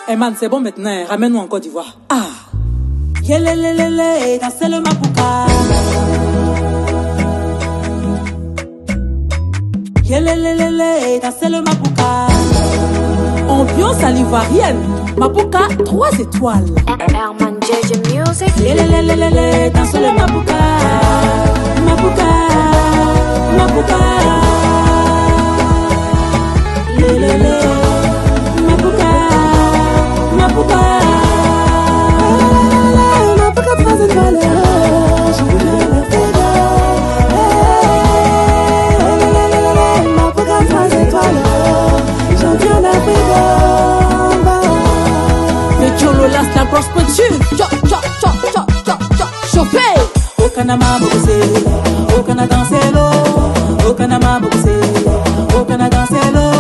Eh man, c'est bon maintenant, ramène-nous en Côte d'Ivoire. Ah! Yelelelele, dansez le mapouka. Yelelelele, dansez le mapouka. Ambiance à l'ivoirienne. Mapouka, 3 étoiles. Herman JJ Music. Yelelelele, dansez le mapouka. Mapouka, mapouka. Yelele, mapouka, mapouka. Mapouka, 3 étoiles. Mapouka, 3 étoiles. Champion d'Afrique. Le Tcholo lance la brosse pointue. Chauffé. Au Canada, boxé. Au Canada, danser l'eau. Au Canada, boxé. Au Canada, danser l'eau.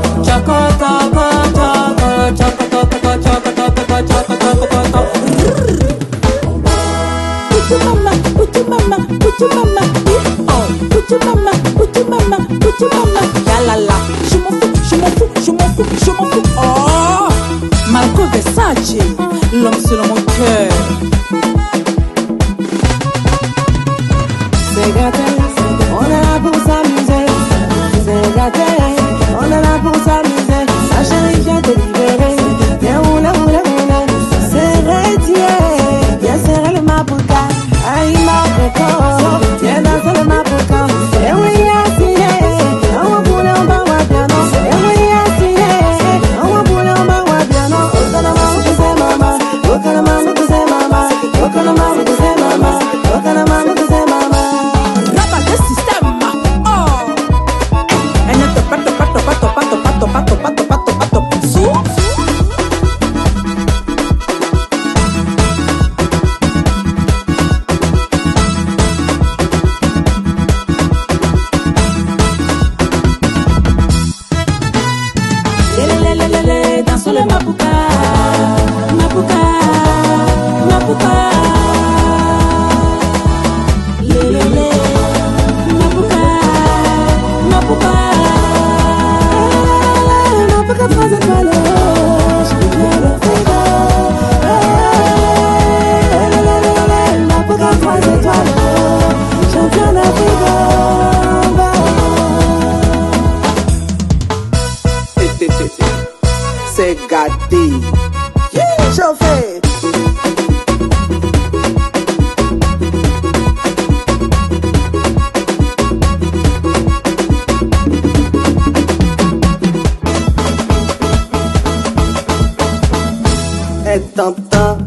Je m'en fous. Oh, Marco Versace, l'homme selon mon cœur. C'est gâté, on est là pour s'amuser. C'est gâté, on est là pour s'amuser. Ma chérie, viens te libérer. Viens oula. Serré, viens serrer le mapouka. Aïe, ma coco, viens danser le mapouka. Et oui, assis, on va pouler en bas, ouais, bien non. Et oui, assis, on va pouler en bas, ouais, bien non. Okanama, Rapa de système. Oh, elle ne te pato. Sous. Lelelelele, danse le mapouka. Mapouka. Lelele, mapouka. Mapouka, 3 étoiles. Mapouka, 3 étoiles. Champion d'Afrique. C'est gâté. Chauffé. Et tentant.